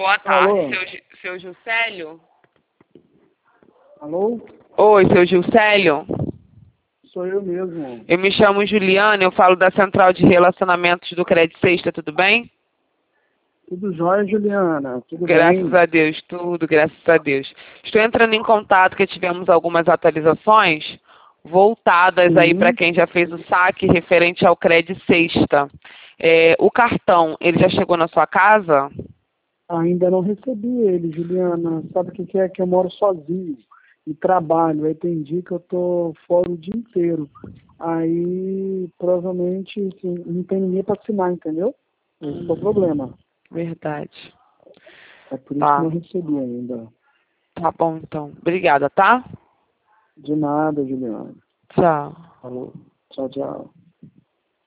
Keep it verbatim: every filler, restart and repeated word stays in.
Boa tarde, Alô? seu, Gi- seu Gilcélio? Alô? Oi, seu Gilcélio? Sou eu mesmo. Eu me chamo Juliana, eu falo da Central de Relacionamentos do Crédito Sexta, tudo bem? Tudo jóia, Juliana? Tudo Graças bem? a Deus, tudo, graças a Deus. Estou entrando em contato que tivemos algumas atualizações voltadas aí para Sim, quem já fez o saque referente ao Crédito Sexta. É, o cartão, ele já chegou na sua casa? ainda não recebi ele, Juliana. Sabe o que que é? Que eu moro sozinho e trabalho. Aí tem dia que eu tô fora o dia inteiro. Aí, provavelmente, assim, não tem ninguém para assinar, entendeu? Esse é o problema. Verdade. É por isso que Tá, não recebi ainda. tá bom então. Obrigada, tá? De nada, Juliana. Tchau. Falou. Tchau, tchau.